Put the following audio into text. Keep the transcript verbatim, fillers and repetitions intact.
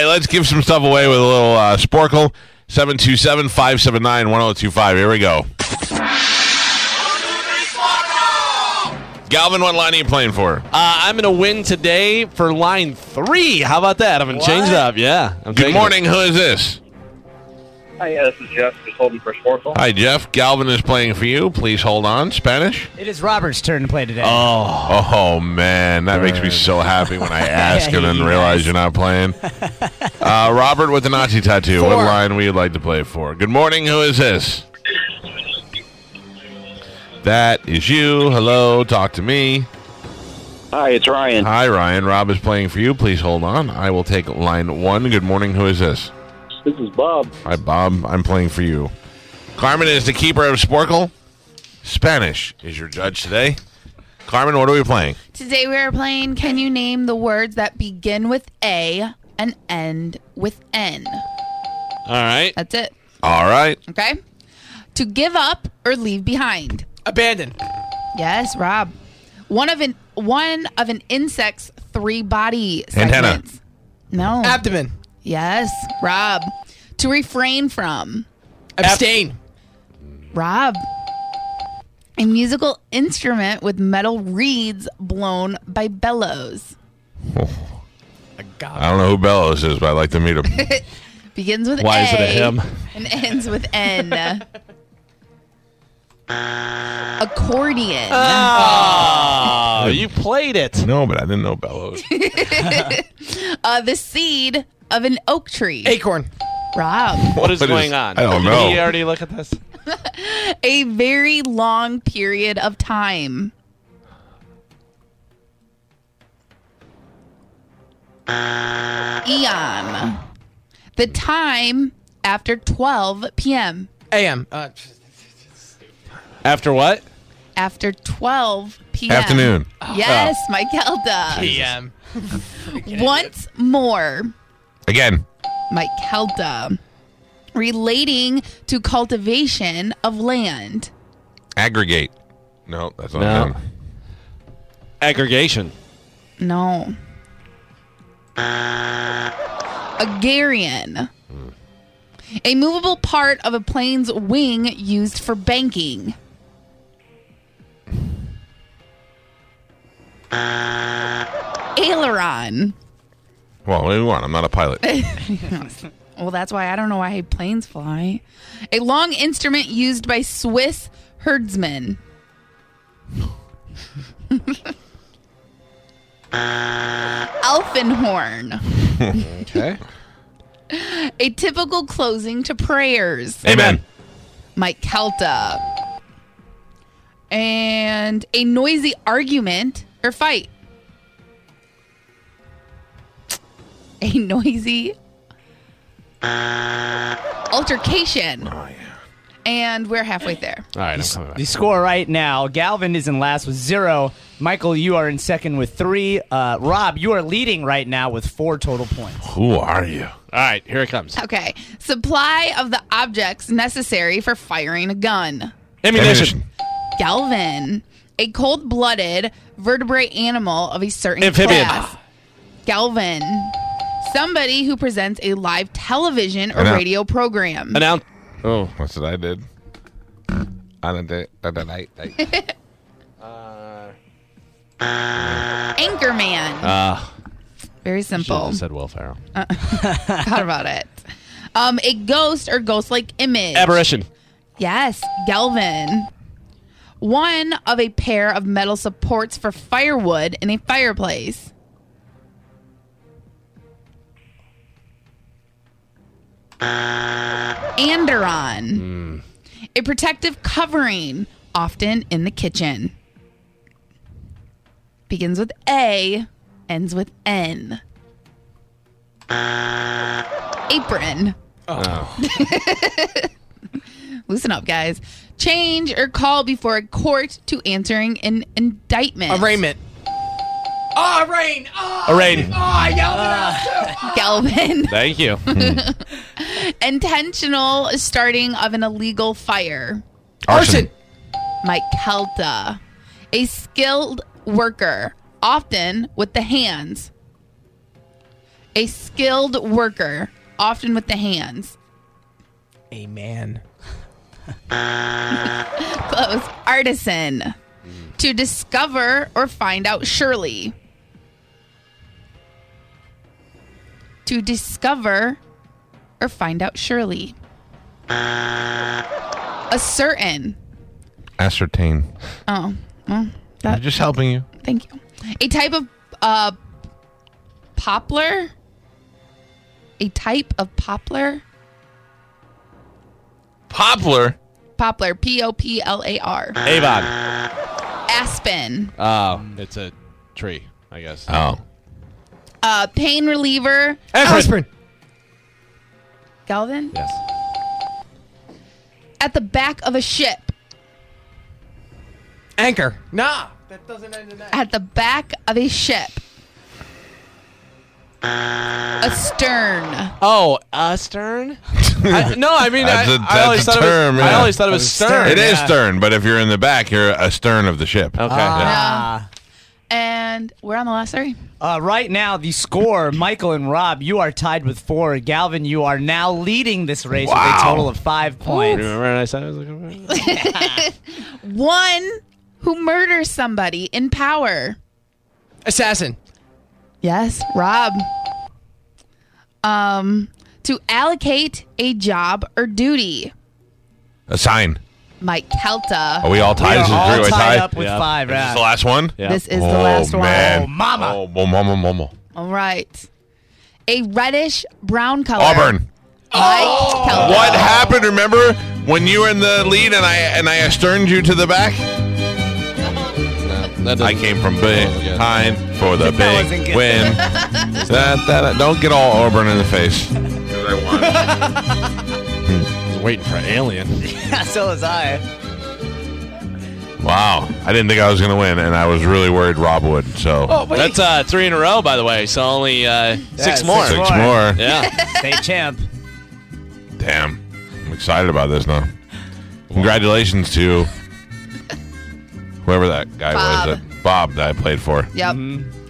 right, let's give some stuff away with a little uh, Sporkle. seven two seven, five seven nine, one oh two five. Here we go. Galvin, what line are you playing for? Uh, I'm going to win today for line three. How about that? I'm going to change it up. Yeah. I'm Good morning. It. Who is this? Hi, yeah, this is Jeff. Just holding for Sporkle. Hi, Jeff. Galvin is playing for you. Please hold on. Spanish? It is Robert's turn to play today. Oh, oh man. That makes me so happy when I ask and then realize you're not playing. Uh, Robert with the Nazi tattoo. Four. What line would you like to play for? Good morning. Who is this? That is you. Hello. Talk to me. Hi, it's Ryan. Hi, Ryan. Rob is playing for you. Please hold on. I will take line one. Good morning. Who is this? This is Bob. Hi, Bob. I'm playing for you. Carmen is the keeper of Sporkle. Spanish is your judge today. Carmen, what are we playing? Today we are playing Can You Name the Words That Begin with A and End with N? All right. That's it. All right. Okay? To give up or leave behind. Abandon. Yes, Rob. One of an one of an insect's three body Antenna. segments. No. Abdomen. Yes, Rob. To refrain from. Abstain. Rob. A musical instrument with metal reeds blown by bellows. I don't know who Bellows is, but I'd like to meet him. Begins with Why A is it a him? and ends with N. Accordion. Oh, you played it. No, but I didn't know Bellows. Uh, the seed of an oak tree. Acorn. Rob. What is What is- going on? I don't Did know. he already look at this? A very long period of time. Eon. The time after twelve p.m. A M. Uh, After what? After twelve p.m. Afternoon. Yes, Mike Helda. P M. Once more, Again. Mike Helda. Relating to cultivation of land. Aggregate. No, that's not No. him. Aggregation. No. Agrarian. A movable part of a plane's wing used for banking. Aileron. Well, what do you want? I'm not a pilot. Well, that's why I don't know why planes fly. A long instrument used by Swiss herdsmen. Elfinhorn. Okay. A typical closing to prayers. Amen. Mike Kelta. And a noisy argument or fight. A noisy altercation. Oh, yeah. And we're halfway there. All right, I'm coming back. The score right now, Galvin is in last with zero. Michael, you are in second with three. Uh, Rob, you are leading right now with four total points. Who are you? All right, here it comes. Okay. Supply of the objects necessary for firing a gun. Ammunition. Galvin. A cold-blooded vertebrate animal of a certain Amphibian. class. Galvin. Somebody who presents a live television or I know. radio program. Announce. Oh, what's what I did? On a day, on a night, night. Anchorman. Ah, Very should simple. have said Will Ferrell. Thought about it. Um, a ghost or ghost-like image. Apparition. Yes, Galvin. One of a pair of metal supports for firewood in a fireplace. Anderon. A protective covering, often in the kitchen. Begins with A, ends with N. Apron. Loosen up, guys. Change or call before a court to answering an indictment. Arraignment. Oh, rain. Oh, Arraign. oh, I yelled it out too. Galvin. Thank you. Intentional starting of an illegal fire. Arson. Mike Kelta. A skilled worker, often with the hands. A skilled worker, often with the hands. A man. Close. Artisan. To discover or find out surely. To discover or find out surely. A certain. Ascertain. Oh, well, I'm that, just helping you. thank you. A type of uh, poplar. A type of poplar. Poplar. Poplar. P O P L A R. Avon. Aspen. Oh, it's a tree, I guess. Oh. Uh, pain reliever. Aspirin. Galvin. Yes. At the back of a ship. Anchor. Nah. That doesn't end in that. At the back of a ship. A stern. Oh, uh, stern? I, no, I mean, That's I, a- I always that's a thought term, it was, I yeah. always thought it was stern. It is Yeah. stern, but if you're in the back, you're astern of the ship. Okay. Ah. And we're on the last three. Uh, right now, the score, Michael and Rob, you are tied with four. Galvin, you are now leading this race with Wow. a total of five points. Remember when I said I was looking for One who murders somebody in power. Assassin. Yes, Rob. Um, to allocate a job or duty. A sign. Mike Kelta. Are we all tied? We This is are a all three-way tied tie? up with Yeah. five. Is this Yeah. the last one? Yeah. This is oh, the last man. one. Oh, mama. Oh, mo- mama, mama. All right. A reddish brown color. Auburn. Mike Kelta. What happened? Remember when you were in the lead and I and I asterned you to the back? That I doesn't- came from Oh, yeah. behind for the That wasn't big good. win. that, that, don't get all Auburn in the face. 'Cause I won. I was waiting for Alien. So was I. Wow. I didn't think I was going to win, and I was really worried Rob would. So Oh, wait. That's uh, three in a row, by the way, so only uh, six six more. six more. more. Yeah. State champ. Damn. I'm excited about this now. Congratulations to whoever that guy Bob. was. That Bob that I played for. Yep. Mhm.